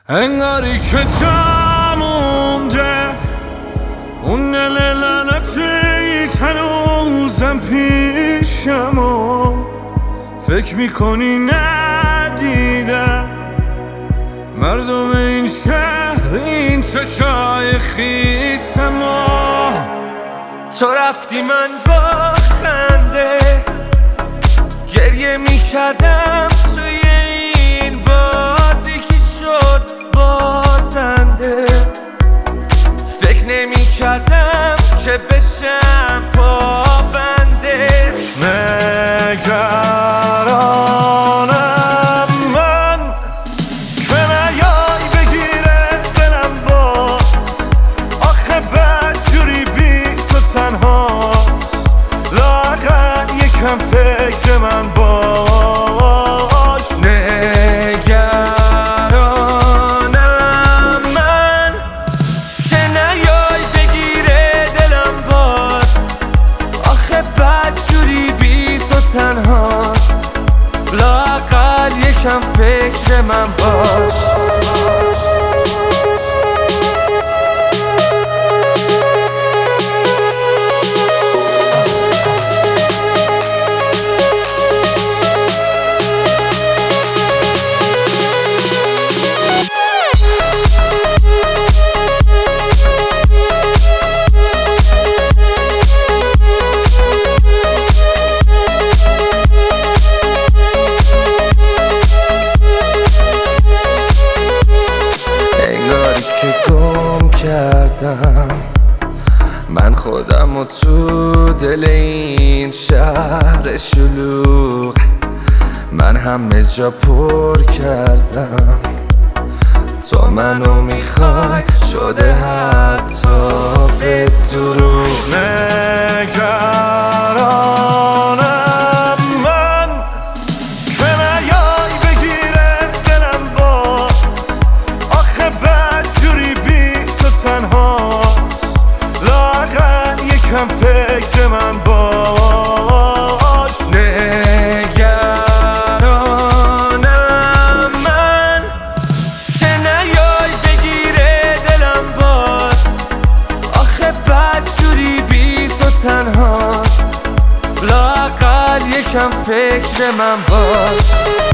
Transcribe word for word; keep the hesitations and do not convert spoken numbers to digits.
انگاری که جا مونده اون دل لعنتی تنوزم پیشم و فکر میکنی ندیدم مردم این شهر این چشای خیسم و تو رفتی من با خنده گریه میکردم توی این بازی که شد بازنده فکر نمیکردم که بشم پابنده نگرانم من که نیای بگیره دلم باز آخه بدجوری بی تو تنهاست لااقل یکم فکر من باش نگرانم من که نیای بگیره دلم باز آخه بدجوری بی تو تنهاست لااقل یکم فکر من باش که گم کردم من خودم و تو دل این شهر شلوغ من همه جا پر کردم تو منو میخوای شده حتی به دروغ نگرانم من که نیای بگیره دلم باز آخه بدجوری بی تو تنهاست لااقل یکم فکر من باش نگرانم من که نیای بگیره دلم باز آخه بدجوری بی تو تنهاست لااقل یکم فکر من باش